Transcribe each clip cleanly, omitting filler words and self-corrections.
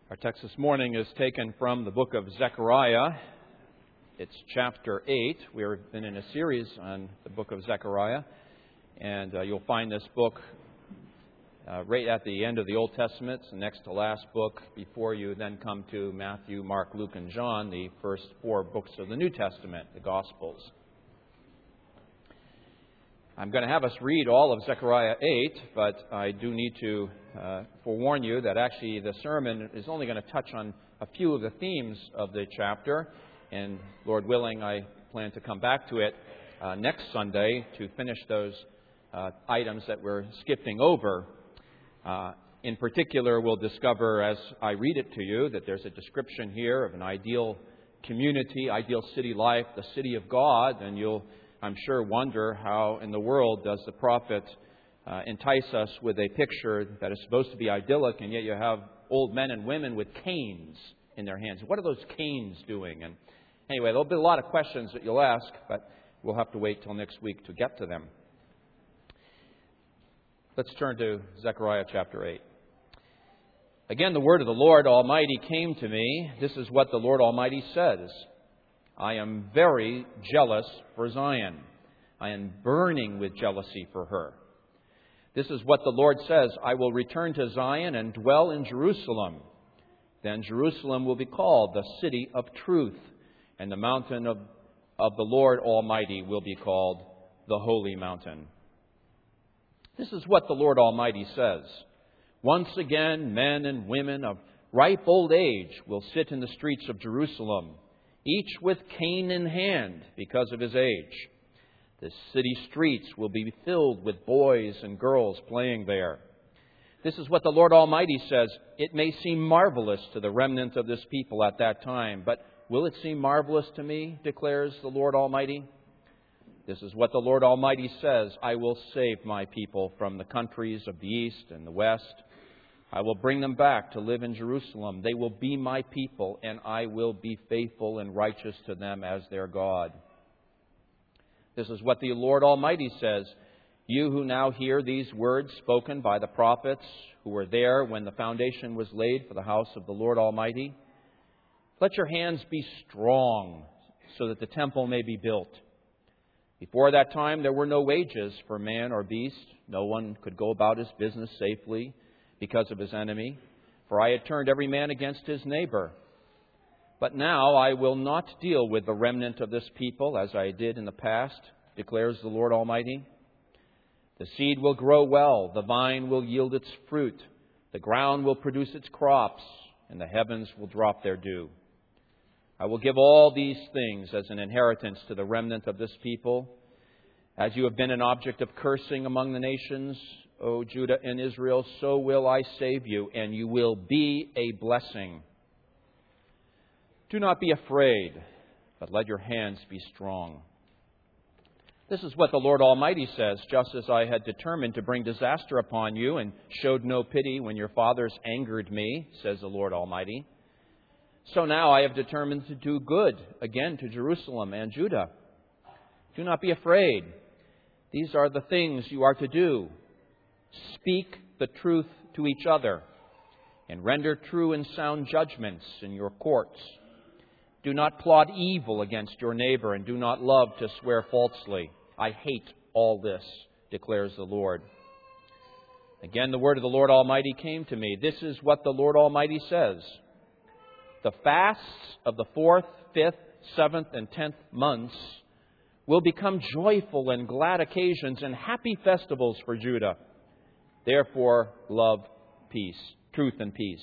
Our text this morning is taken from the book of Zechariah. It's chapter 8. We've been in a series on the book of Zechariah, and you'll find this book right at the end of the Old Testament. It's the next to last book before you then come to Matthew, Mark, Luke, and John, the first four books of the New Testament, the Gospels. I'm going to have us read all of Zechariah 8, but I do need to forewarn you that actually the sermon is only going to touch on a few of the themes of the chapter, and Lord willing, I plan to come back to it next Sunday to finish those items that we're skipping over. In particular, we'll discover as I read it to you that there's a description here of an ideal community, ideal city life, the city of God, and you'll, I'm sure, wonder how in the world does the prophet entice us with a picture that is supposed to be idyllic, and yet you have old men and women with canes in their hands. What are those canes doing? And anyway, there'll be a lot of questions that you'll ask, but we'll have to wait till next week to get to them. Let's turn to Zechariah chapter 8. Again, the word of the Lord Almighty came to me. This is what the Lord Almighty says. I am very jealous for Zion. I am burning with jealousy for her. This is what the Lord says. I will return to Zion and dwell in Jerusalem. Then Jerusalem will be called the city of truth, and the mountain of the Lord Almighty will be called the holy mountain. This is what the Lord Almighty says. Once again, men and women of ripe old age will sit in the streets of Jerusalem, each with cane in hand because of his age. The city streets will be filled with boys and girls playing there. This is what the Lord Almighty says. It may seem marvelous to the remnant of this people at that time, but will it seem marvelous to me, declares the Lord Almighty? This is what the Lord Almighty says. I will save my people from the countries of the east and the west. I will bring them back to live in Jerusalem. They will be my people, and I will be faithful and righteous to them as their God. This is what the Lord Almighty says. You who now hear these words spoken by the prophets who were there when the foundation was laid for the house of the Lord Almighty, let your hands be strong so that the temple may be built. Before that time, there were no wages for man or beast. No one could go about his business safely because of his enemy, for I had turned every man against his neighbor. But now I will not deal with the remnant of this people as I did in the past, declares the Lord Almighty. The seed will grow well, the vine will yield its fruit, the ground will produce its crops, and the heavens will drop their dew. I will give all these things as an inheritance to the remnant of this people. As you have been an object of cursing among the nations, O Judah and Israel, so will I save you, and you will be a blessing. Do not be afraid, but let your hands be strong. This is what the Lord Almighty says, just as I had determined to bring disaster upon you and showed no pity when your fathers angered me, says the Lord Almighty. So now I have determined to do good again to Jerusalem and Judah. Do not be afraid. These are the things you are to do. Speak the truth to each other and render true and sound judgments in your courts. Do not plot evil against your neighbor and do not love to swear falsely. I hate all this, declares the Lord. Again, the word of the Lord Almighty came to me. This is what the Lord Almighty says. The fasts of the 4th, 5th, 7th, and 10th months will become joyful and glad occasions and happy festivals for Judah. Therefore, love peace, truth and peace.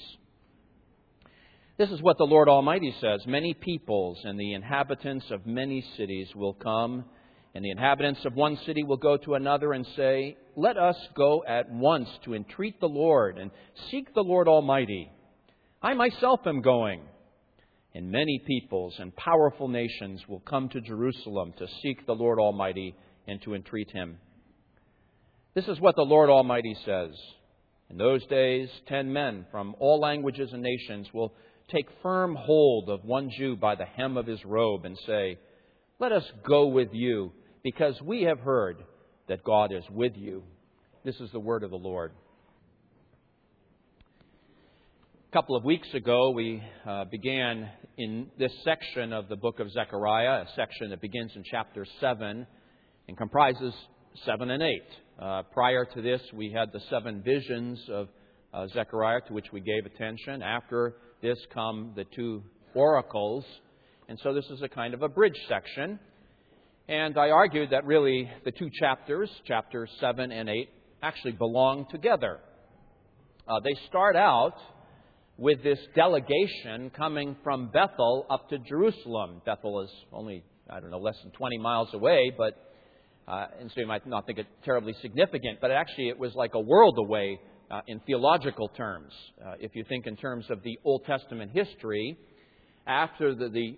This is what the Lord Almighty says. Many peoples and the inhabitants of many cities will come, and the inhabitants of one city will go to another and say, let us go at once to entreat the Lord and seek the Lord Almighty. I myself am going. And many peoples and powerful nations will come to Jerusalem to seek the Lord Almighty and to entreat Him. This is what the Lord Almighty says. In those days, 10 men from all languages and nations will take firm hold of one Jew by the hem of his robe and say, let us go with you, because we have heard that God is with you. This is the word of the Lord. A couple of weeks ago, we began in this section of the book of Zechariah, a section that begins in chapter 7 and comprises 7 and 8. Prior to this, we had the 7 visions of Zechariah to which we gave attention. After this come the 2 oracles. And so this is a kind of a bridge section. And I argued that really the 2 chapters, chapters 7 and 8, actually belong together. They start out with this delegation coming from Bethel up to Jerusalem. Bethel is only, less than 20 miles away, but and so you might not think it terribly significant, but actually it was like a world away in theological terms. If you think in terms of the Old Testament history, after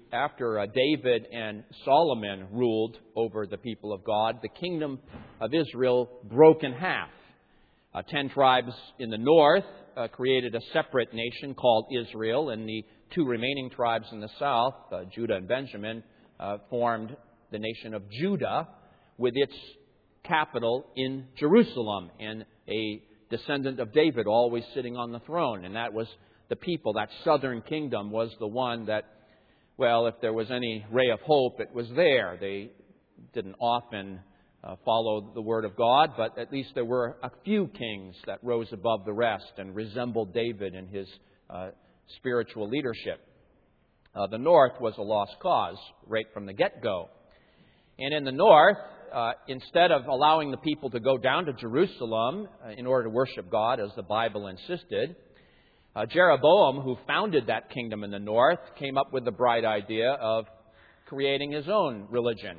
David and Solomon ruled over the people of God, the kingdom of Israel broke in half. 10 tribes in the north created a separate nation called Israel, and the 2 remaining tribes in the south, Judah and Benjamin, formed the nation of Judah with its capital in Jerusalem, and a descendant of David always sitting on the throne. And that was the people, that southern kingdom was the one that, well, if there was any ray of hope, it was there. They didn't often follow the word of God, but at least there were a few kings that rose above the rest and resembled David in his spiritual leadership. The north was a lost cause right from the get-go. And in the north, instead of allowing the people to go down to Jerusalem in order to worship God, as the Bible insisted, Jeroboam, who founded that kingdom in the north, came up with the bright idea of creating his own religion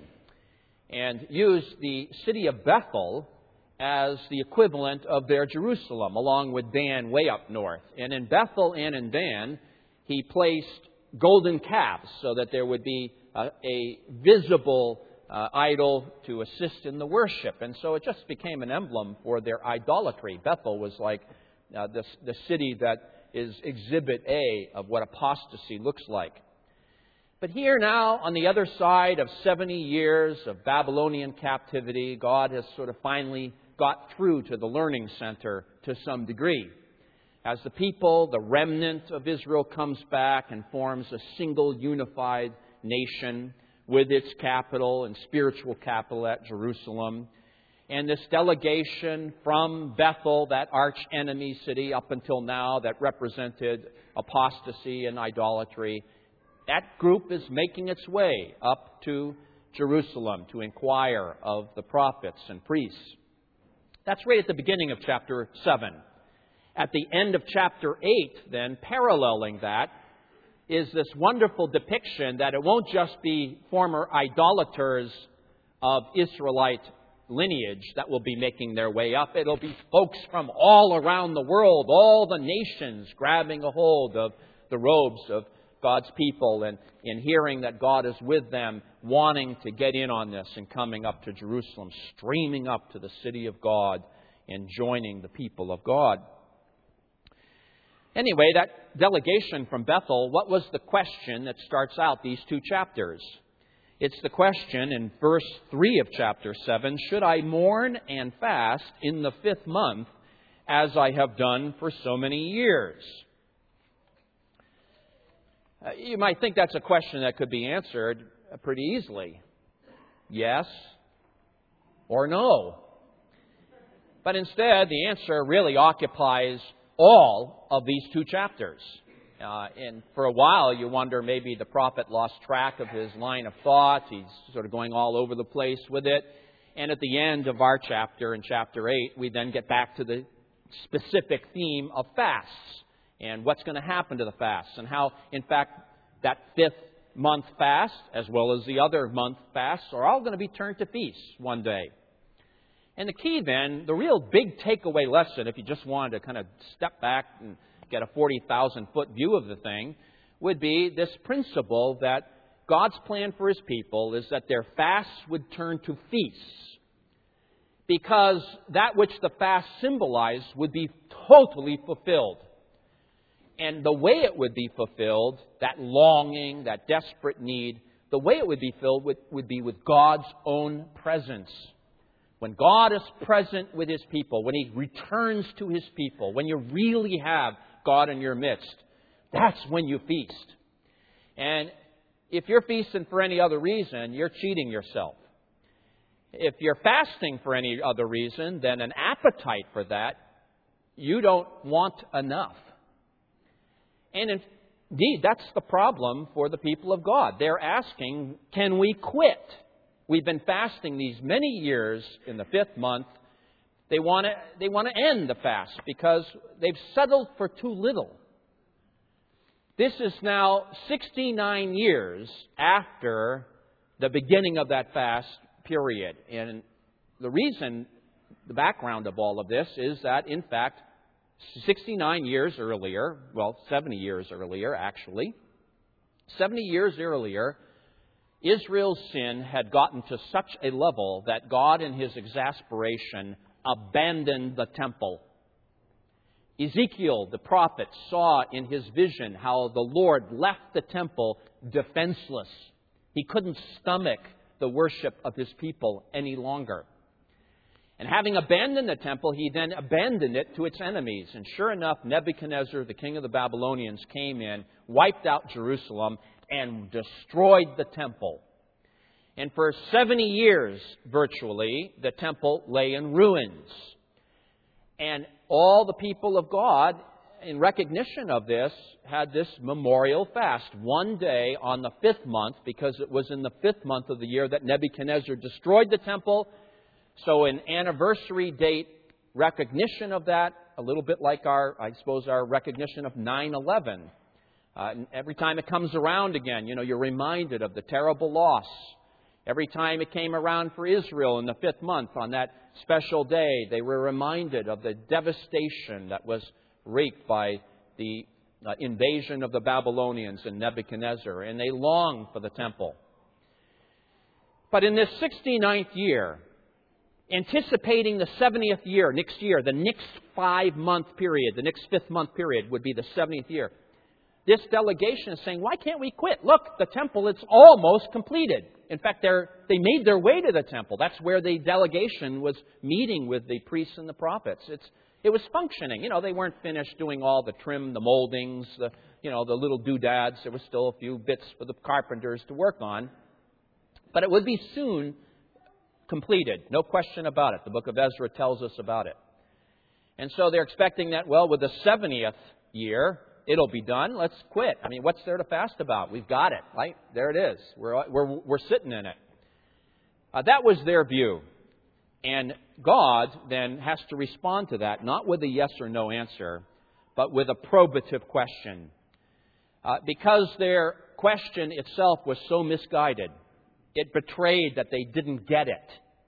and used the city of Bethel as the equivalent of their Jerusalem, along with Dan way up north. And in Bethel and in Dan, he placed golden calves so that there would be a visible idol to assist in the worship. And so it just became an emblem for their idolatry. Bethel was like the city that is exhibit A of what apostasy looks like. But here now, on the other side of 70 years of Babylonian captivity, God has sort of finally got through to the learning center to some degree. As the people, the remnant of Israel, comes back and forms a single unified nation with its capital and spiritual capital at Jerusalem. And this delegation from Bethel, that arch-enemy city up until now that represented apostasy and idolatry, that group is making its way up to Jerusalem to inquire of the prophets and priests. That's right at the beginning of chapter 7. At the end of chapter 8, then, paralleling that, is this wonderful depiction that it won't just be former idolaters of Israelite lineage that will be making their way up. It'll be folks from all around the world, all the nations grabbing a hold of the robes of God's people and in hearing that God is with them, wanting to get in on this and coming up to Jerusalem, streaming up to the city of God and joining the people of God. Anyway, that delegation from Bethel, what was the question that starts out these 2 chapters? It's the question in verse 3 of chapter 7, should I mourn and fast in the 5th month as I have done for so many years? You might think that's a question that could be answered pretty easily. Yes or no. But instead, the answer really occupies all of these 2 chapters. And for a while, you wonder maybe the prophet lost track of his line of thought. He's sort of going all over the place with it. And at the end of our chapter, in chapter 8, we then get back to the specific theme of fasts and what's going to happen to the fasts and how, in fact, that 5th month fast, as well as the other month fasts, are all going to be turned to feasts one day. And the key then, the real big takeaway lesson, if you just wanted to kind of step back and get a 40,000-foot view of the thing, would be this principle that God's plan for His people is that their fasts would turn to feasts, because that which the fast symbolized would be totally fulfilled. And the way it would be fulfilled, that longing, that desperate need, the way it would be filled would be with God's own presence. When God is present with His people, when He returns to His people, when you really have God in your midst, That's when you feast. And if you're feasting for any other reason, you're cheating yourself. If you're fasting for any other reason than an appetite for that, you don't want enough. And indeed, that's the problem for the people of God. They're asking, can we quit? We've been fasting these many years in the 5th month. They want to end the fast because they've settled for too little. This is now 69 years after the beginning of that fast period. And the reason, the background of all of this is that, in fact, 69 years earlier, 70 years earlier, actually, 70 years earlier, Israel's sin had gotten to such a level that God, in His exasperation, abandoned the temple. Ezekiel, the prophet, saw in his vision how the Lord left the temple defenseless. He couldn't stomach the worship of His people any longer. And having abandoned the temple, He then abandoned it to its enemies. And sure enough, Nebuchadnezzar, the king of the Babylonians, came in, wiped out Jerusalem, and destroyed the temple. And for 70 years, virtually, the temple lay in ruins. And all the people of God, in recognition of this, had this memorial fast. One day on the 5th month, because it was in the 5th month of the year that Nebuchadnezzar destroyed the temple. So an anniversary date recognition of that, a little bit like our recognition of 9/11. Every time it comes around again, you're reminded of the terrible loss. Every time it came around for Israel in the 5th month, on that special day, they were reminded of the devastation that was wreaked by the invasion of the Babylonians and Nebuchadnezzar, and they longed for the temple. But in this 69th year, anticipating the 70th year, next year, the next 5-month period, the next 5th month period would be the 70th year, this delegation is saying, why can't we quit? Look, the temple, it's almost completed. In fact, they made their way to the temple. That's where the delegation was meeting with the priests and the prophets. It was functioning. They weren't finished doing all the trim, the moldings, the little doodads. There was still a few bits for the carpenters to work on. But it would be soon completed. No question about it. The book of Ezra tells us about it. And so they're expecting that, with the 70th year, it'll be done. Let's quit. I mean, what's there to fast about? We've got it, right? There it is. We're sitting in it. That was their view. And God then has to respond to that, not with a yes or no answer, but with a probative question. Because their question itself was so misguided, it betrayed that they didn't get it.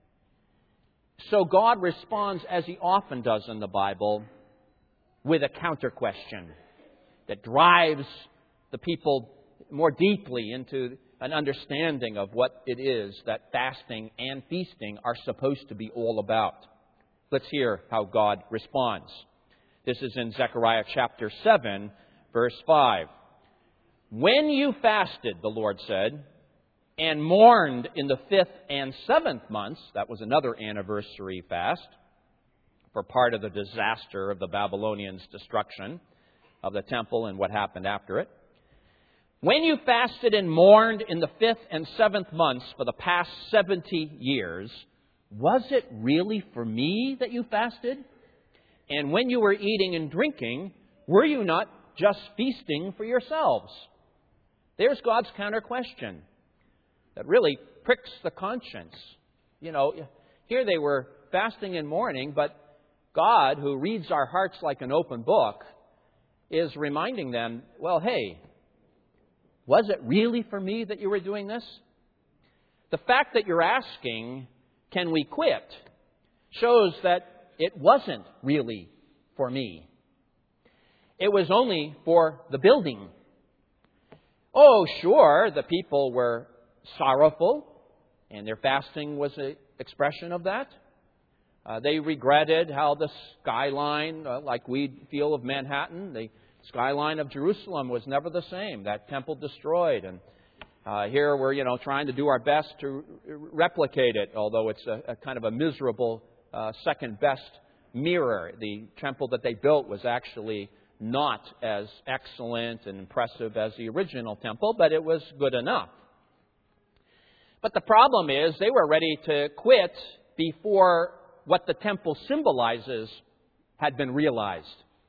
So God responds, as He often does in the Bible, with a counter question that drives the people more deeply into an understanding of what it is that fasting and feasting are supposed to be all about. Let's hear how God responds. This is in Zechariah chapter 7, verse 5. When you fasted, the Lord said, and mourned in the 5th and 7th months, that was another anniversary fast for part of the disaster of the Babylonians' destruction of the temple and what happened after it. When you fasted and mourned in the 5th and 7th months for the past 70 years, was it really for me that you fasted? And when you were eating and drinking, were you not just feasting for yourselves? There's God's counter question that really pricks the conscience. Here they were fasting and mourning, but God, who reads our hearts like an open book, is reminding them, hey, was it really for me that you were doing this? The fact that you're asking, can we quit, shows that it wasn't really for me. It was only for the building. Oh, sure, the people were sorrowful, and their fasting was an expression of that. They regretted how the skyline, like we feel of Manhattan, the skyline of Jerusalem was never the same. That temple destroyed. And here we're, trying to do our best to replicate it, although it's a kind of a miserable second best mirror. The temple that they built was actually not as excellent and impressive as the original temple, but it was good enough. But the problem is they were ready to quit before what the temple symbolizes had been realized.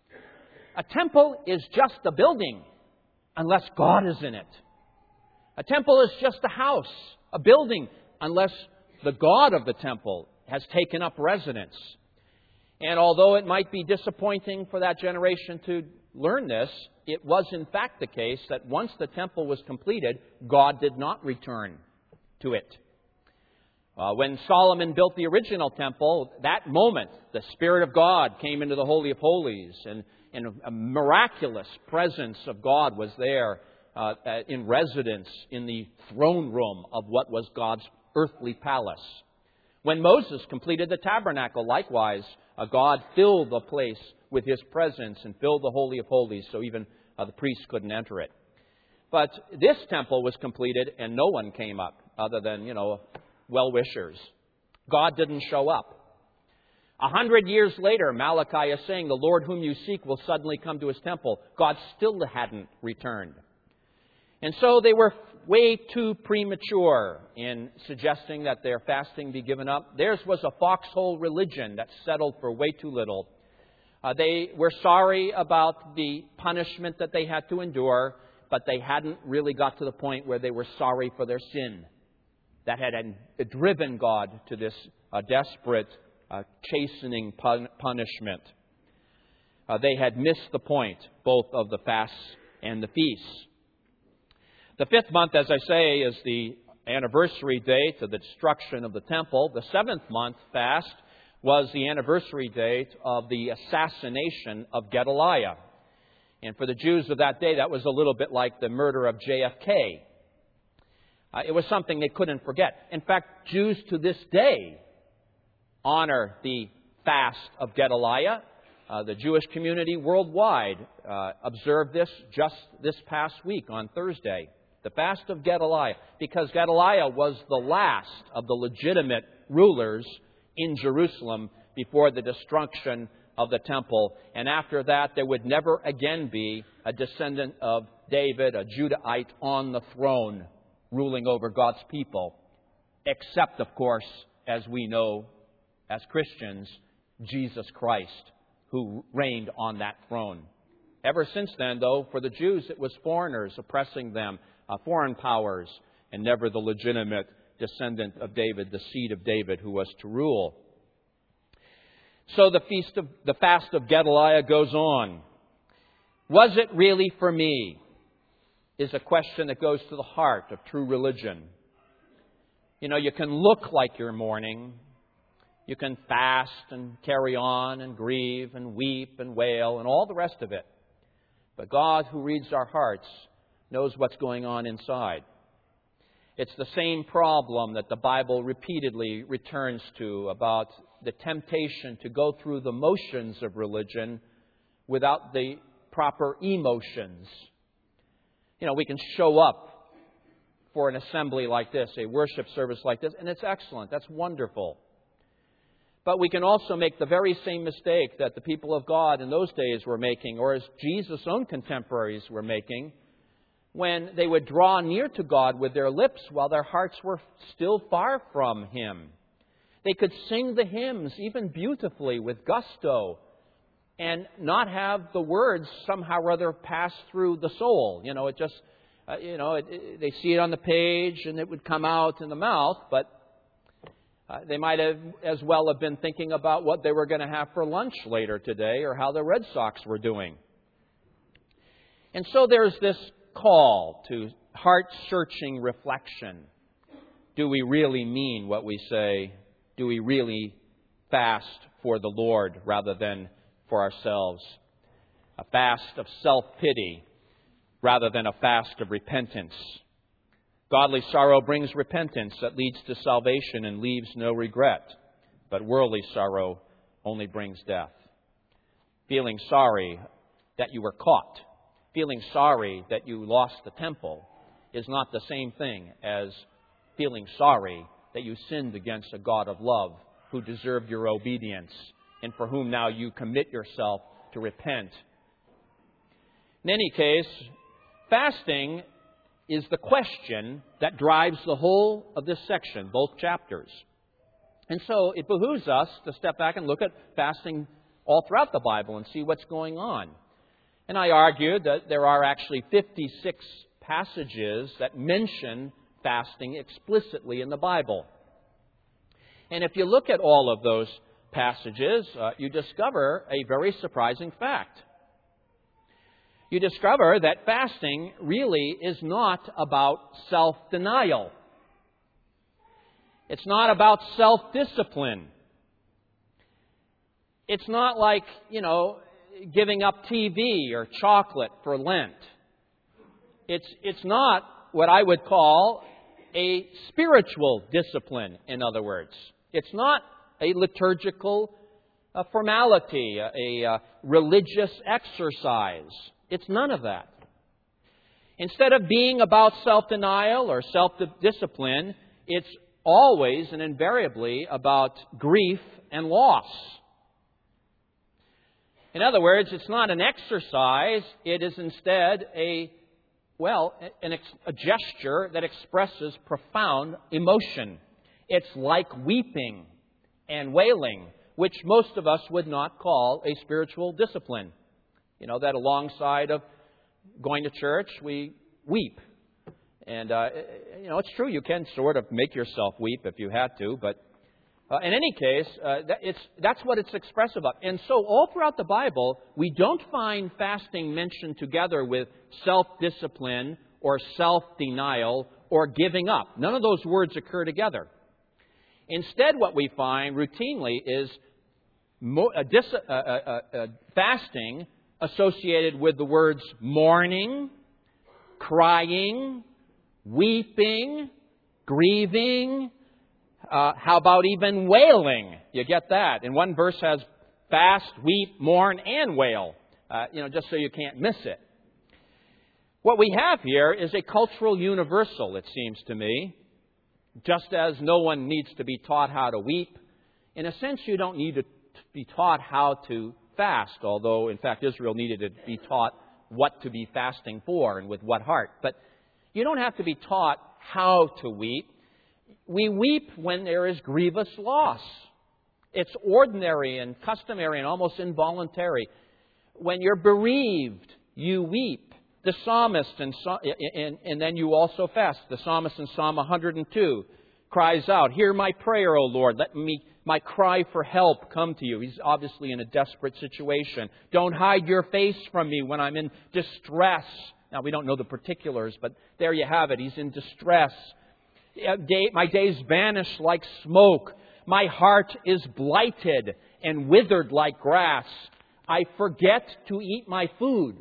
A temple is just a building unless God is in it. A temple is just a house, a building, unless the God of the temple has taken up residence. And although it might be disappointing for that generation to learn this, it was in fact the case that once the temple was completed, God did not return to it. When Solomon built the original temple, that moment, the Spirit of God came into the Holy of Holies, and a miraculous presence of God was there in residence in the throne room of what was God's earthly palace. When Moses completed the tabernacle, likewise, God filled the place with His presence and filled the Holy of Holies, so even the priests couldn't enter it. But this temple was completed and no one came up other than, well-wishers. God didn't show up. 100 years later, Malachi is saying, the Lord whom you seek will suddenly come to His temple. God still hadn't returned. And so they were way too premature in suggesting that their fasting be given up. Theirs was a foxhole religion that settled for way too little. They were sorry about the punishment that they had to endure, but they hadn't really got to the point where they were sorry for their sin that had driven God to this desperate, chastening punishment. They had missed the point, both of the fasts and the feasts. The 5th month, as I say, is the anniversary date of the destruction of the temple. The 7th month fast was the anniversary date of the assassination of Gedaliah. And for the Jews of that day, that was a little bit like the murder of JFK. It was something they couldn't forget. In fact, Jews to this day honor the fast of Gedaliah. The Jewish community worldwide observed this just this past week on Thursday. The fast of Gedaliah, because Gedaliah was the last of the legitimate rulers in Jerusalem before the destruction of the temple. And after that, there would never again be a descendant of David, a Judahite, on the throne ruling over God's people, except, of course, as we know as Christians, Jesus Christ, who reigned on that throne. Ever since then, though, for the Jews, it was foreigners oppressing them, foreign powers, and never the legitimate descendant of David, the seed of David, who was to rule. So the fast of Gedaliah goes on. Was it really for me? Is a question that goes to the heart of true religion. You can look like you're mourning. You can fast and carry on and grieve and weep and wail and all the rest of it. But God, who reads our hearts, knows what's going on inside. It's the same problem that the Bible repeatedly returns to about the temptation to go through the motions of religion without the proper emotions. We can show up for an assembly like this, a worship service like this, and it's excellent. That's wonderful. But we can also make the very same mistake that the people of God in those days were making, or as Jesus' own contemporaries were making, when they would draw near to God with their lips while their hearts were still far from Him. They could sing the hymns even beautifully with gusto and not have the words somehow or other pass through the soul. They see it on the page and it would come out in the mouth, but they might have as well have been thinking about what they were going to have for lunch later today or how the Red Sox were doing. And so there's this call to heart-searching reflection. Do we really mean what we say? Do we really fast for the Lord rather than for ourselves? A fast of self-pity rather than a fast of repentance. Godly sorrow brings repentance that leads to salvation and leaves no regret. But worldly sorrow only brings death. Feeling sorry that you were caught, feeling sorry that you lost the temple, is not the same thing as feeling sorry that you sinned against a God of love who deserved your obedience and for whom now you commit yourself to repent In any case, fasting is the question that drives the whole of this section, both chapters. And so it behooves us to step back and look at fasting all throughout the Bible and see what's going on. And I argued that there are actually 56 passages that mention fasting explicitly in the Bible. And if you look at all of those passages, you discover a very surprising fact. You discover that fasting really is not about self-denial. It's not about self-discipline. It's not like, giving up TV or chocolate for Lent. It's not what I would call a spiritual discipline, in other words. It's not a liturgical formality, a religious exercise. It's none of that. Instead of being about self-denial or self-discipline, it's always and invariably about grief and loss. In other words, it's not an exercise. It is instead a gesture that expresses profound emotion. It's like weeping and wailing, which most of us would not call a spiritual discipline. That alongside of going to church, we weep. And, it's true, you can sort of make yourself weep if you had to, but in any case, that's what it's expressive of. And so all throughout the Bible, we don't find fasting mentioned together with self-discipline or self-denial or giving up. None of those words occur together. Instead, what we find routinely is fasting associated with the words mourning, crying, weeping, grieving. How about even wailing? You get that. And one verse has fast, weep, mourn, and wail. Just so you can't miss it. What we have here is a cultural universal, it seems to me. Just as no one needs to be taught how to weep, in a sense you don't need to be taught how to fast, although in fact Israel needed to be taught what to be fasting for and with what heart. But you don't have to be taught how to weep. We weep when there is grievous loss. It's ordinary and customary and almost involuntary. When you're bereaved, you weep. The psalmist, and then you also fast. The psalmist in Psalm 102 cries out, "Hear my prayer, O Lord. Let my cry for help come to you." He's obviously in a desperate situation. "Don't hide your face from me when I'm in distress." Now, we don't know the particulars, but there you have it. He's in distress. "My days vanish like smoke. My heart is blighted and withered like grass. I forget to eat my food."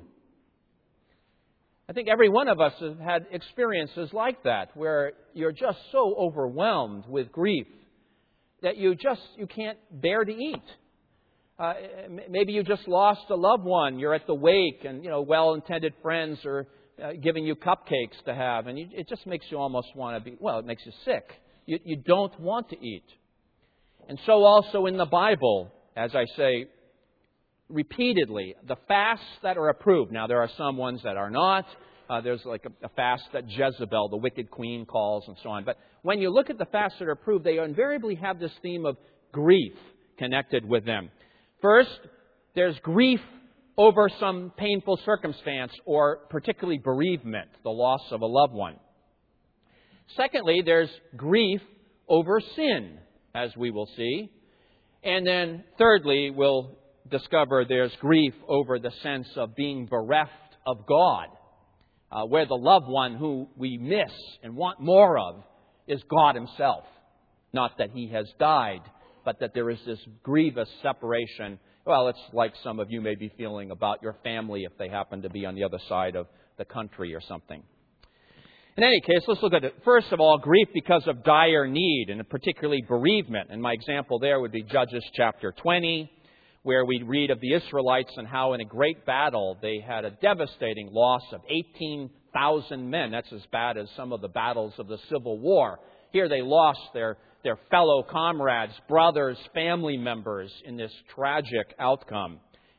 I think every one of us has had experiences like that, where you're just so overwhelmed with grief that you can't bear to eat. Maybe you just lost a loved one. You're at the wake, and well-intended friends are giving you cupcakes to have, and it just makes you almost want to be, it makes you sick. You don't want to eat. And so also in the Bible, as I say repeatedly, the fasts that are approved. Now, there are some ones that are not. There's like a fast that Jezebel, the wicked queen, calls and so on. But when you look at the fasts that are approved, they invariably have this theme of grief connected with them. First, there's grief over some painful circumstance, or particularly bereavement, the loss of a loved one. Secondly, there's grief over sin, as we will see. And then thirdly, we'll discover there's grief over the sense of being bereft of God, where the loved one who we miss and want more of is God Himself. Not that He has died, but that there is this grievous separation. Well, it's like some of you may be feeling about your family if they happen to be on the other side of the country or something. In any case, let's look at it. First of all, grief because of dire need, and particularly bereavement. And my example there would be Judges chapter 20, where we read of the Israelites and how in a great battle they had a devastating loss of 18,000 men. That's as bad as some of the battles of the Civil War. Here they lost their fellow comrades, brothers, family members in this tragic outcome.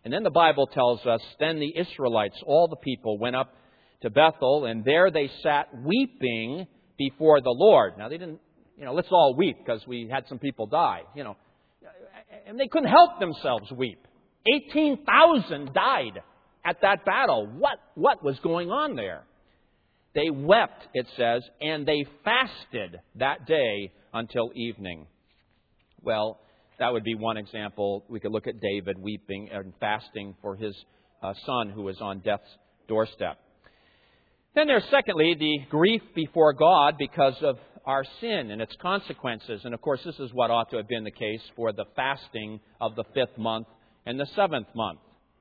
And then the Bible tells us, then the Israelites, all the people, went up to Bethel, and there they sat weeping before the Lord. Now, they didn't, let's all weep because we had some people die, And they couldn't help themselves weep. 18,000 died at that battle. What was going on there? They wept, it says, and they fasted that day until evening. Well, that would be one example. We could look at David weeping and fasting for his son who was on death's doorstep. Then there's, secondly, the grief before God because of our sin and its consequences. And, of course, this is what ought to have been the case for the fasting of the 5th month and the 7th month.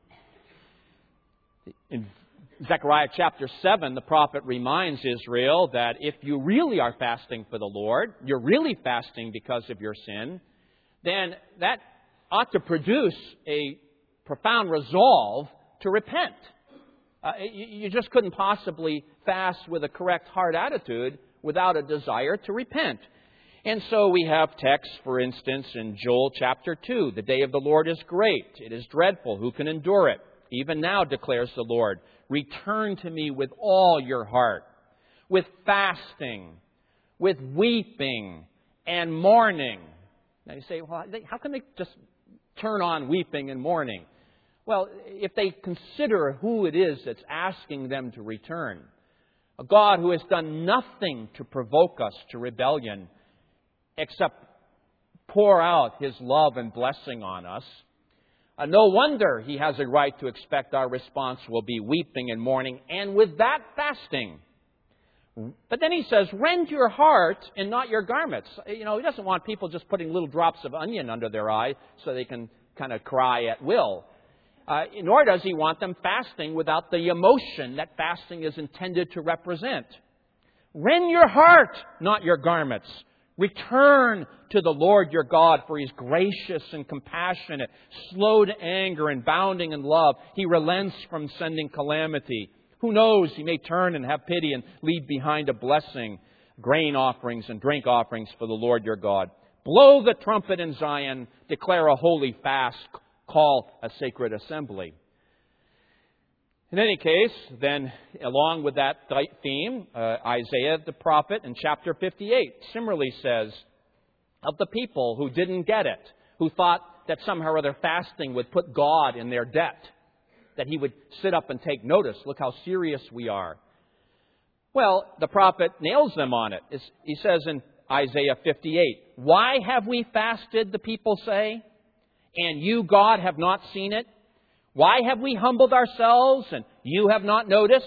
In Zechariah chapter 7, the prophet reminds Israel that if you really are fasting for the Lord, you're really fasting because of your sin, then that ought to produce a profound resolve to repent. You just couldn't possibly fast with a correct heart attitude without a desire to repent. And so we have texts, for instance, in Joel chapter 2, the day of the Lord is great, it is dreadful, who can endure it? Even now, declares the Lord, return to me with all your heart, with fasting, with weeping and mourning. Now you say, well, how can they just turn on weeping and mourning? Well, if they consider who it is that's asking them to return, a God who has done nothing to provoke us to rebellion except pour out His love and blessing on us, no wonder He has a right to expect our response will be weeping and mourning, and with that, fasting. But then He says, rend your heart and not your garments. He doesn't want people just putting little drops of onion under their eye so they can kind of cry at will. Nor does He want them fasting without the emotion that fasting is intended to represent. Rend your heart, not your garments. Return to the Lord your God, for He's gracious and compassionate, slow to anger and bounding in love. He relents from sending calamity. Who knows, He may turn and have pity and leave behind a blessing, grain offerings and drink offerings for the Lord your God. Blow the trumpet in Zion, declare a holy fast, call a sacred assembly. In any case, then, along with that theme, Isaiah the prophet in chapter 58 similarly says of the people who didn't get it, who thought that somehow or other fasting would put God in their debt, that He would sit up and take notice. Look how serious we are. Well, the prophet nails them on it. He says in Isaiah 58, why have we fasted, the people say, and you, God, have not seen it? Why have we humbled ourselves and you have not noticed?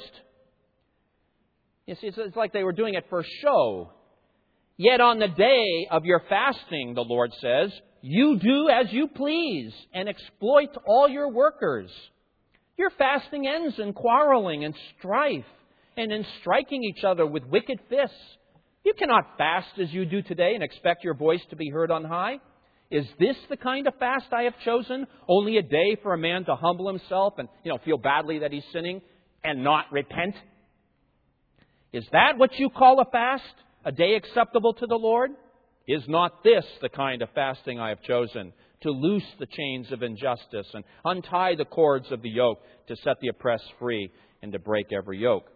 You see, it's like they were doing it for show. Yet on the day of your fasting, the Lord says, you do as you please and exploit all your workers. Your fasting ends in quarreling and strife and in striking each other with wicked fists. You cannot fast as you do today and expect your voice to be heard on high. Is this the kind of fast I have chosen? Only a day for a man to humble himself and, feel badly that he's sinning and not repent? Is that what you call a fast? A day acceptable to the Lord? Is not this the kind of fasting I have chosen? To loose the chains of injustice and untie the cords of the yoke, to set the oppressed free and to break every yoke.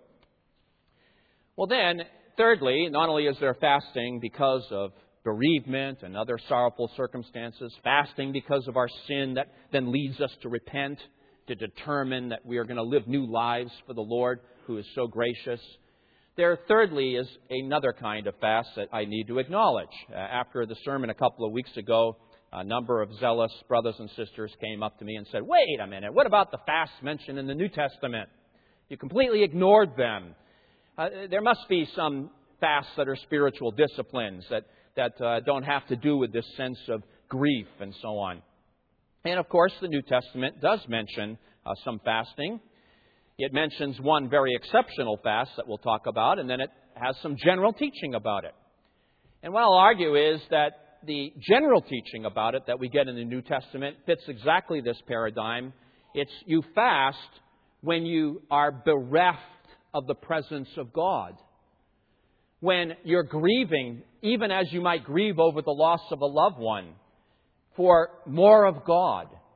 Well then, thirdly, not only is there fasting because of bereavement and other sorrowful circumstances, fasting because of our sin that then leads us to repent, to determine that we are going to live new lives for the Lord who is so gracious. There, thirdly, is another kind of fast that I need to acknowledge. After the sermon a couple of weeks ago, a number of zealous brothers and sisters came up to me and said, wait a minute, what about the fasts mentioned in the New Testament? You completely ignored them. There must be some fasts that are spiritual disciplines that don't have to do with this sense of grief and so on. And of course, the New Testament does mention some fasting. It mentions one very exceptional fast that we'll talk about, and then it has some general teaching about it. And what I'll argue is that the general teaching about it that we get in the New Testament fits exactly this paradigm. It's you fast when you are bereft of the presence of God. When you're grieving, even as you might grieve over the loss of a loved one, for more of God.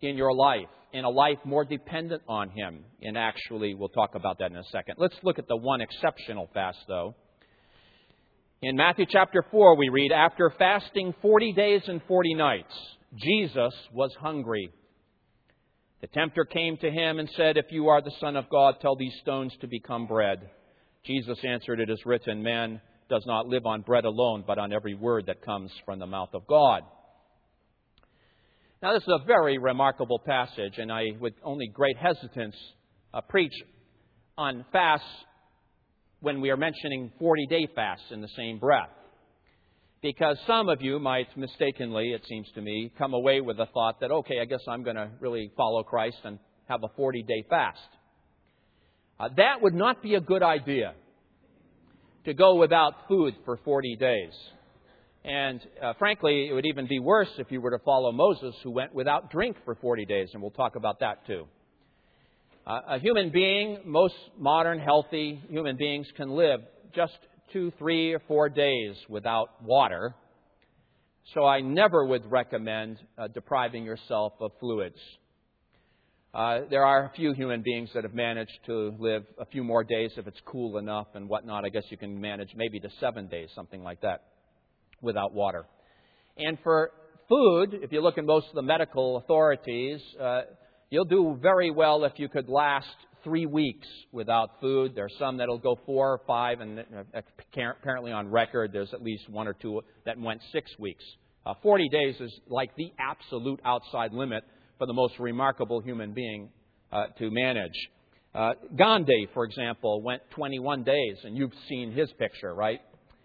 in your life, in a life more dependent on Him. And actually, we'll talk about that in a second. Let's look at the one exceptional fast, though. In Matthew chapter 4, we read, "After fasting 40 days and 40 nights, Jesus was hungry. The tempter came to Him and said, 'If you are the Son of God, tell these stones to become bread.' Jesus answered, 'It is written, man does not live on bread alone, but on every word that comes from the mouth of God.'" Now, this is a very remarkable passage, and I, with only great hesitance, preach on fasts when we are mentioning 40-day fasts in the same breath. Because some of you might mistakenly, it seems to me, come away with the thought that, okay, I guess I'm going to really follow Christ and have a 40-day fast. That would not be a good idea, to go without food for 40 days. And frankly, it would even be worse if you were to follow Moses, who went without drink for 40 days, and we'll talk about that too. A human being, most modern, healthy human beings can live just 2, 3, or 4 days without water. So I never would recommend depriving yourself of fluids. There are a few human beings that have managed to live a few more days if it's cool enough and whatnot. I guess you can manage maybe to 7 days, something like that, without water. And for food, if you look at most of the medical authorities, you'll do very well if you could last 3 weeks without food. There are some that'll go 4 or 5, and apparently on record there's at least 1 or 2 that went 6 weeks. 40 days is like the absolute outside limit for the most remarkable human being to manage. Gandhi, for example, went 21 days, and you've seen his picture, right?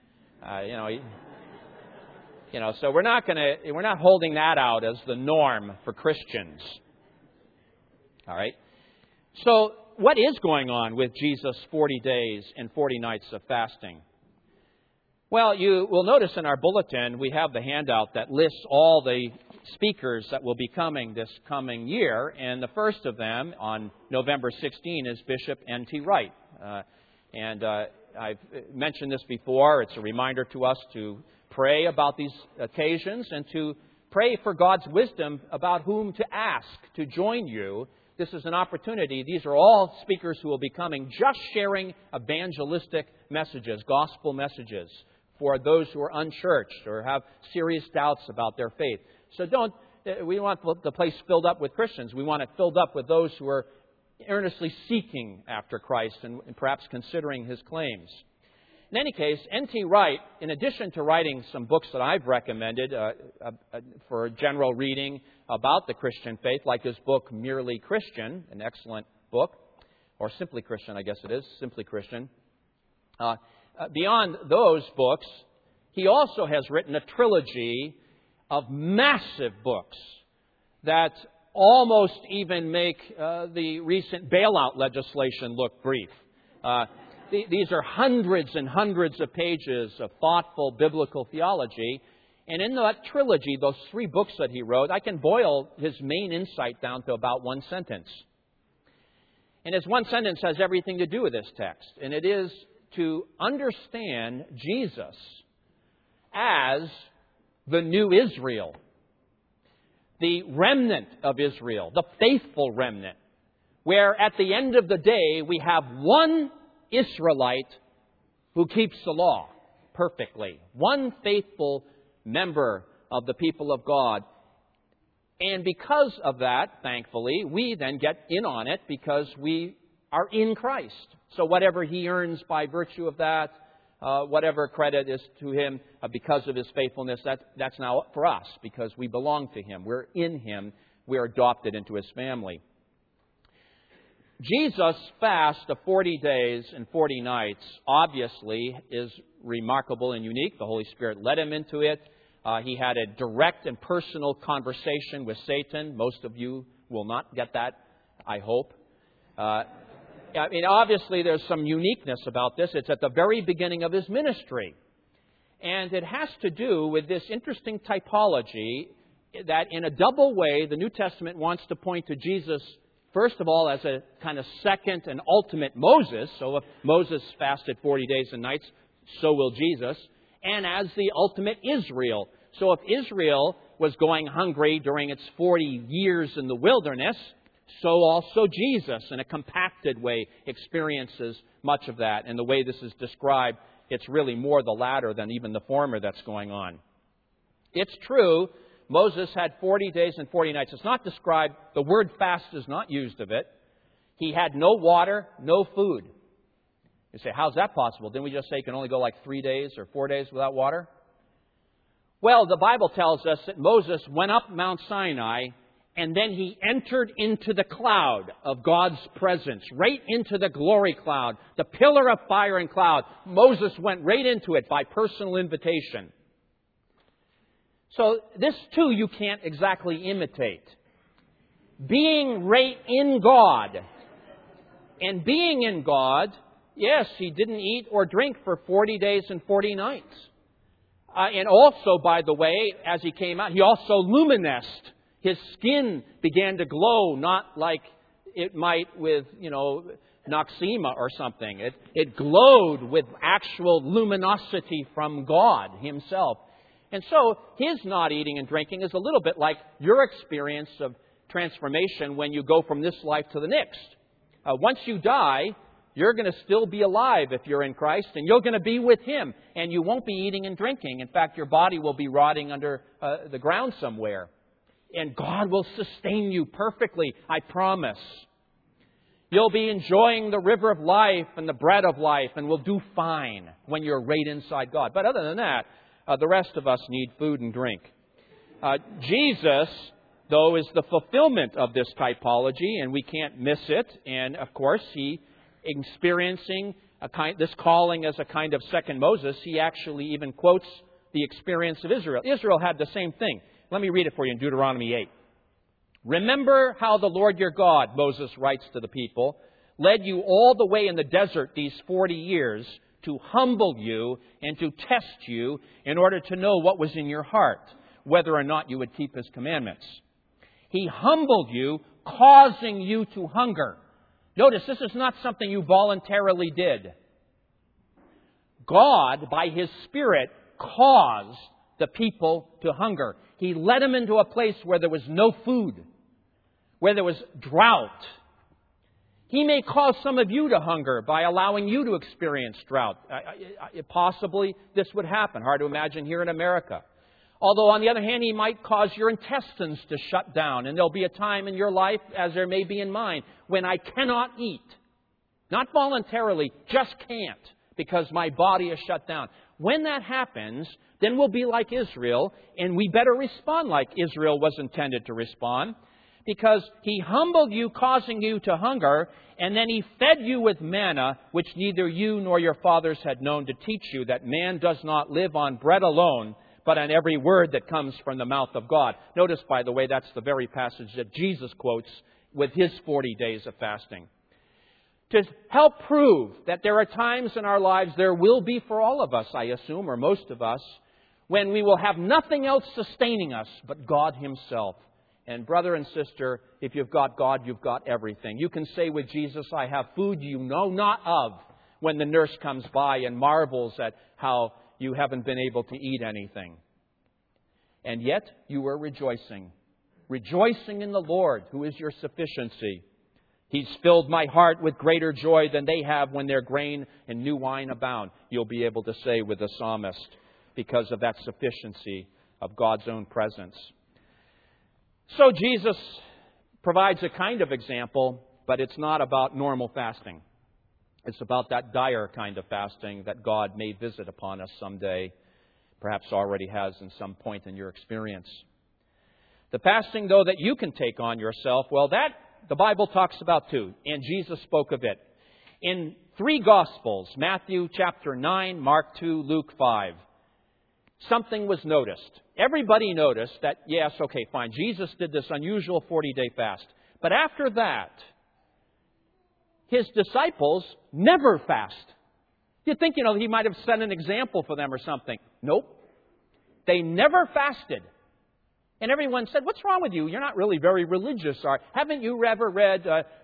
So we're not holding that out as the norm for Christians. All right. So what is going on with Jesus' 40 days and 40 nights of fasting? Well, you will notice in our bulletin we have the handout that lists all the speakers that will be coming this coming year, and the first of them on November 16 is Bishop N.T. Wright. I've mentioned this before. It's a reminder to us to pray about these occasions and to pray for God's wisdom about whom to ask to join you. This is an opportunity. These are all speakers who will be coming just sharing evangelistic messages, gospel messages for those who are unchurched or have serious doubts about their faith. So we want the place filled up with Christians. We want it filled up with those who are earnestly seeking after Christ and perhaps considering His claims. In any case, N.T. Wright, in addition to writing some books that I've recommended for general reading about the Christian faith, like his book, Merely Christian, an excellent book, or Simply Christian, I guess it is, Simply Christian. Beyond those books, he also has written a trilogy of massive books that almost even make the recent bailout legislation look brief. These are hundreds and hundreds of pages of thoughtful biblical theology. And in that trilogy, those 3 books that he wrote, I can boil his main insight down to about one sentence. And his one sentence has everything to do with this text. And it is to understand Jesus as the new Israel, the remnant of Israel, the faithful remnant, where at the end of the day we have one Israelite who keeps the law perfectly. One faithful member of the people of God. And because of that, thankfully, we then get in on it because we are in Christ. So whatever He earns by virtue of that, whatever credit is to Him because of His faithfulness, that's now for us because we belong to Him. We're in Him. We're adopted into His family. Jesus' fast of 40 days and 40 nights obviously is remarkable and unique. The Holy Spirit led Him into it. He had a direct and personal conversation with Satan. Most of you will not get that, I hope. Obviously there's some uniqueness about this. It's at the very beginning of His ministry. And it has to do with this interesting typology that in a double way, the New Testament wants to point to Jesus first of all, as a kind of second and ultimate Moses. So if Moses fasted 40 days and nights, so will Jesus. And as the ultimate Israel. So if Israel was going hungry during its 40 years in the wilderness, so also Jesus, in a compacted way, experiences much of that. And the way this is described, it's really more the latter than even the former that's going on. It's true, Moses had 40 days and 40 nights. It's not described, the word fast is not used of it. He had no water, no food. You say, how's that possible? Didn't we just say you can only go like 3 days or 4 days without water? Well, the Bible tells us that Moses went up Mount Sinai and then he entered into the cloud of God's presence, right into the glory cloud, the pillar of fire and cloud. Moses went right into it by personal invitation. So this too you can't exactly imitate. Being right in God. And being in God, yes, he didn't eat or drink for 40 days and 40 nights. And also, by the way, as he came out, he also luminesced. His skin began to glow, not like it might with, Noxema or something. It glowed with actual luminosity from God himself. And so his not eating and drinking is a little bit like your experience of transformation when you go from this life to the next. Once you die, you're going to still be alive if you're in Christ, and you're going to be with Him, and you won't be eating and drinking. In fact, your body will be rotting under the ground somewhere. And God will sustain you perfectly, I promise. You'll be enjoying the river of life and the bread of life, and will do fine when you're right inside God. But other than that, the rest of us need food and drink. Jesus, though, is the fulfillment of this typology, and we can't miss it. And, of course, He, experiencing this calling as a kind of second Moses, He actually even quotes the experience of Israel. Israel had the same thing. Let me read it for you in Deuteronomy 8. Remember how the Lord your God, Moses writes to the people, led you all the way in the desert these 40 years to humble you and to test you in order to know what was in your heart, whether or not you would keep His commandments. He humbled you, causing you to hunger. Notice, this is not something you voluntarily did. God, by His Spirit, caused the people to hunger. He led them into a place where there was no food, where there was drought. He may cause some of you to hunger by allowing you to experience drought. Possibly this would happen. Hard to imagine here in America. Although, on the other hand, He might cause your intestines to shut down. And there'll be a time in your life, as there may be in mine, when I cannot eat. Not voluntarily, just can't, because my body is shut down. When that happens, then we'll be like Israel, and we better respond like Israel was intended to respond, because He humbled you, causing you to hunger, and then He fed you with manna, which neither you nor your fathers had known, to teach you that man does not live on bread alone, but on every word that comes from the mouth of God. Notice, by the way, that's the very passage that Jesus quotes with His 40 days of fasting. To help prove that there are times in our lives, there will be for all of us, I assume, or most of us, when we will have nothing else sustaining us but God Himself. And brother and sister, if you've got God, you've got everything. You can say with Jesus, I have food you know not of, when the nurse comes by and marvels at how you haven't been able to eat anything. And yet you are rejoicing. Rejoicing in the Lord, who is your sufficiency. He's filled my heart with greater joy than they have when their grain and new wine abound. You'll be able to say with the psalmist, because of that sufficiency of God's own presence. So Jesus provides a kind of example, but it's not about normal fasting. It's about that dire kind of fasting that God may visit upon us someday, perhaps already has in some point in your experience. The fasting, though, that you can take on yourself, well, that the Bible talks about too, and Jesus spoke of it. In 3 Gospels, Matthew chapter 9, Mark 2, Luke 5, something was noticed. Everybody noticed that, yes, okay, fine, Jesus did this unusual 40-day fast. But after that, His disciples never fast. You'd think, He might have set an example for them or something. Nope. They never fasted. And everyone said, what's wrong with you? You're not really very religious. Haven't you ever read,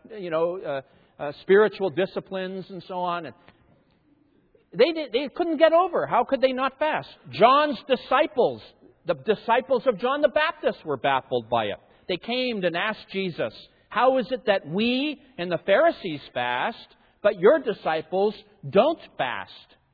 spiritual disciplines and so on? And they couldn't get over. How could they not fast? John's disciples The disciples of John the Baptist were baffled by it. They came and asked Jesus, how is it that we and the Pharisees fast, but your disciples don't fast?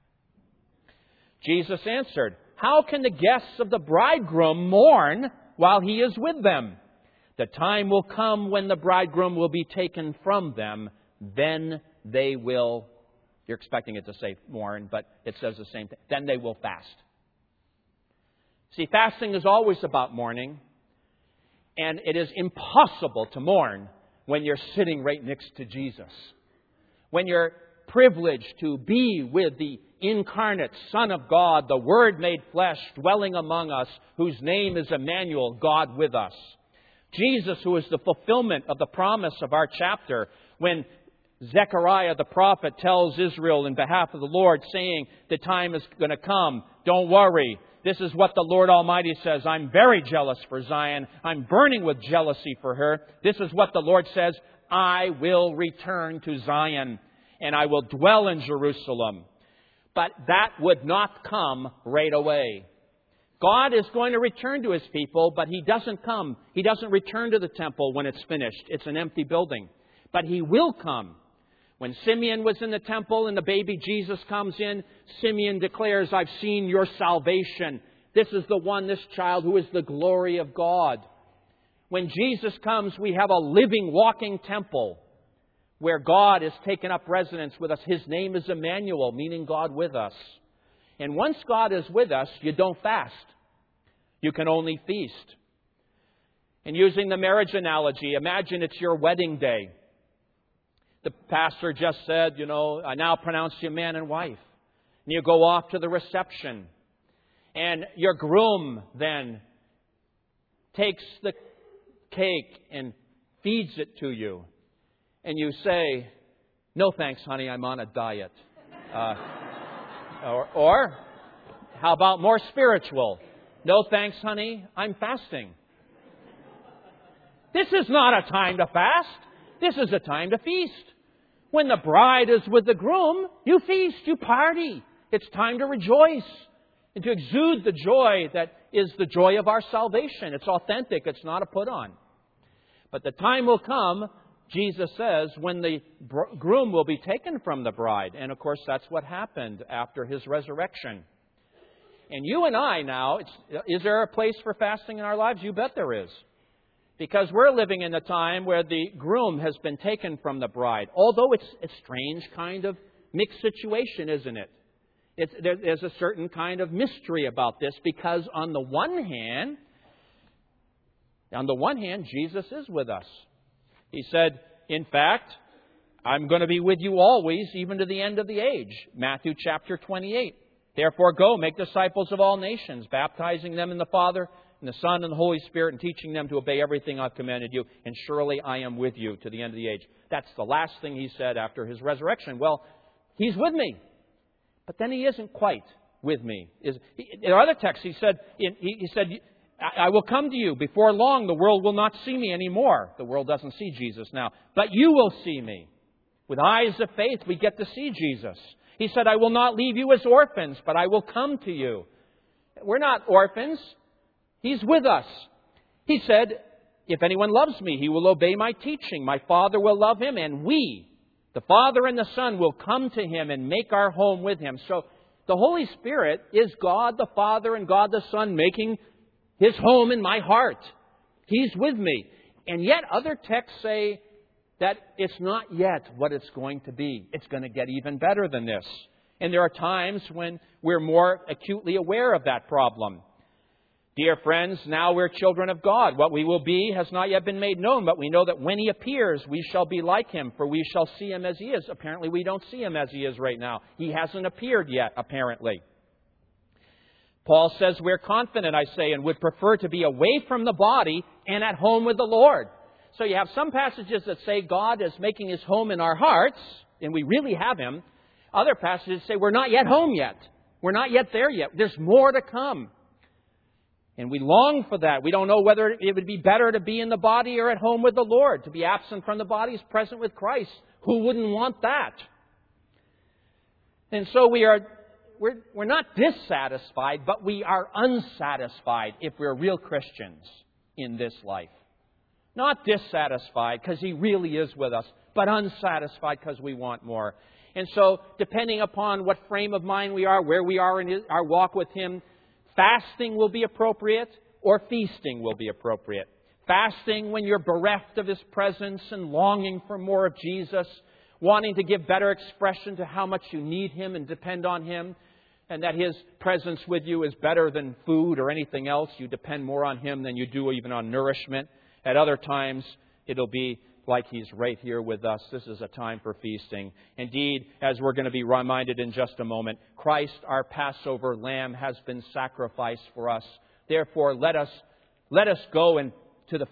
Jesus answered, how can the guests of the bridegroom mourn while he is with them? The time will come when the bridegroom will be taken from them. Then they will, you're expecting it to say mourn, but it says the same thing. Then they will fast. See, fasting is always about mourning. And it is impossible to mourn when you're sitting right next to Jesus. When you're privileged to be with the incarnate Son of God, the Word made flesh, dwelling among us, whose name is Emmanuel, God with us. Jesus, who is the fulfillment of the promise of our chapter, when Zechariah the prophet tells Israel in behalf of the Lord, saying, the time is going to come, don't worry. This is what the Lord Almighty says. I'm very jealous for Zion. I'm burning with jealousy for her. This is what the Lord says. I will return to Zion and I will dwell in Jerusalem. But that would not come right away. God is going to return to His people, but He doesn't come. He doesn't return to the temple when it's finished. It's an empty building. But He will come. When Simeon was in the temple and the baby Jesus comes in, Simeon declares, I've seen your salvation. This is the one, this child, who is the glory of God. When Jesus comes, we have a living, walking temple where God has taken up residence with us. His name is Emmanuel, meaning God with us. And once God is with us, you don't fast. You can only feast. And using the marriage analogy, imagine it's your wedding day. The pastor just said, I now pronounce you man and wife. And you go off to the reception. And your groom then takes the cake and feeds it to you. And you say, no thanks, honey, I'm on a diet. Or how about more spiritual? No thanks, honey, I'm fasting. This is not a time to fast. This is a time to feast. When the bride is with the groom, you feast, you party. It's time to rejoice and to exude the joy that is the joy of our salvation. It's authentic. It's not a put-on. But the time will come, Jesus says, when the groom will be taken from the bride. And of course, that's what happened after His resurrection. And you and I now, is there a place for fasting in our lives? You bet there is. Because we're living in a time where the groom has been taken from the bride. Although it's a strange kind of mixed situation, isn't it? There's a certain kind of mystery about this because on the one hand, Jesus is with us. He said, in fact, I'm going to be with you always, even to the end of the age. Matthew chapter 28. Therefore go, make disciples of all nations, baptizing them in the Father, and the Son, and the Holy Spirit, and teaching them to obey everything I've commanded you. And surely I am with you to the end of the age. That's the last thing He said after His resurrection. Well, He's with me. But then He isn't quite with me. In other texts, He said, I will come to you. Before long, the world will not see me anymore. The world doesn't see Jesus now. But you will see me. With eyes of faith, we get to see Jesus. He said, I will not leave you as orphans, but I will come to you. We're not orphans. He's with us. He said, if anyone loves me, he will obey my teaching. My Father will love him, and we, the Father and the Son, will come to him and make our home with him. So the Holy Spirit is God the Father and God the Son making His home in my heart. He's with me. And yet other texts say that it's not yet what it's going to be. It's going to get even better than this. And there are times when we're more acutely aware of that problem. Dear friends, now we're children of God. What we will be has not yet been made known, but we know that when He appears, we shall be like Him, for we shall see Him as He is. Apparently, we don't see Him as He is right now. He hasn't appeared yet, apparently. Paul says we're confident, I say, and would prefer to be away from the body and at home with the Lord. So you have some passages that say God is making His home in our hearts, and we really have Him. Other passages say we're not yet home yet. We're not yet there yet. There's more to come. And we long for that. We don't know whether it would be better to be in the body or at home with the Lord. To be absent from the body is present with Christ. Who wouldn't want that? And so we are we're not dissatisfied, but we are unsatisfied if we're real Christians in this life. Not dissatisfied because He really is with us, but unsatisfied because we want more. And so, depending upon what frame of mind we are, where we are in our walk with Him, fasting will be appropriate or feasting will be appropriate. Fasting when you're bereft of His presence and longing for more of Jesus, wanting to give better expression to how much you need Him and depend on Him, and that His presence with you is better than food or anything else. You depend more on Him than you do even on nourishment. At other times, it'll be like He's right here with us. This is a time for feasting. Indeed, as we're going to be reminded in just a moment, Christ, our Passover Lamb, has been sacrificed for us. Therefore, let us go to the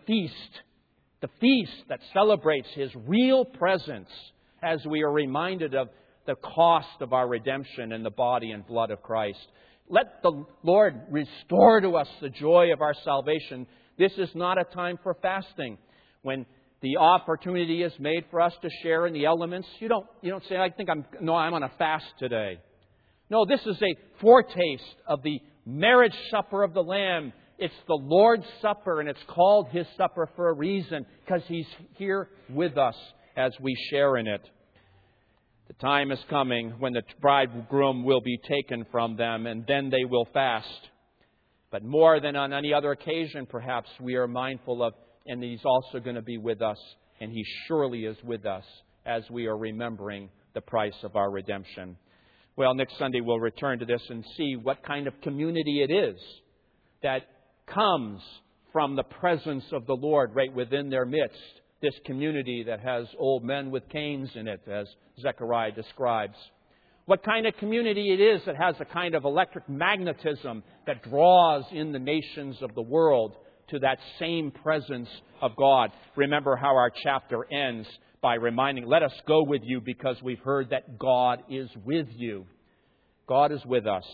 feast that celebrates His real presence as we are reminded of the cost of our redemption in the body and blood of Christ. Let the Lord restore to us the joy of our salvation. This is not a time for fasting. When the opportunity is made for us to share in the elements, you don't say, I'm on a fast today. No, this is a foretaste of the marriage supper of the Lamb. It's the Lord's Supper, and it's called His supper for a reason, because He's here with us as we share in it. The time is coming when the bridegroom will be taken from them, and then they will fast. But more than on any other occasion, perhaps, we are mindful of, and He's also going to be with us, and He surely is with us as we are remembering the price of our redemption. Well, next Sunday we'll return to this and see what kind of community it is that comes from the presence of the Lord right within their midst. This community that has old men with canes in it, as Zechariah describes. What kind of community it is that has a kind of electric magnetism that draws in the nations of the world to that same presence of God. Remember how our chapter ends by reminding, let us go with you because we've heard that God is with you. God is with us.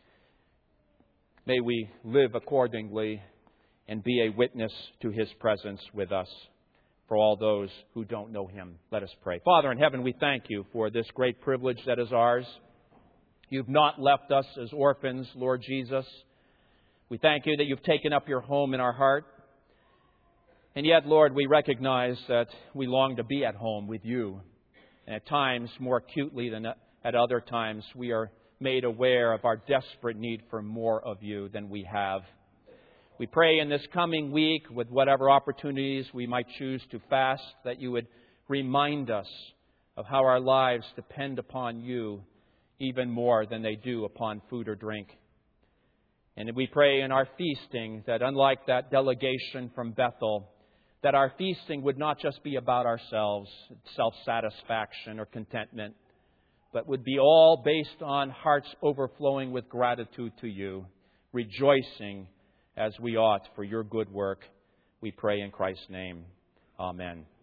May we live accordingly and be a witness to His presence with us for all those who don't know Him. Let us pray. Father in heaven, we thank You for this great privilege that is ours. You've not left us as orphans, Lord Jesus. We thank You that You've taken up Your home in our heart. And yet, Lord, we recognize that we long to be at home with You. And at times, more acutely than at other times, we are made aware of our desperate need for more of You than we have. We pray in this coming week, with whatever opportunities we might choose to fast, that You would remind us of how our lives depend upon You even more than they do upon food or drink. And we pray in our feasting that, unlike that delegation from Bethel, that our feasting would not just be about ourselves, self-satisfaction or contentment, but would be all based on hearts overflowing with gratitude to You, rejoicing as we ought for Your good work. We pray in Christ's name. Amen.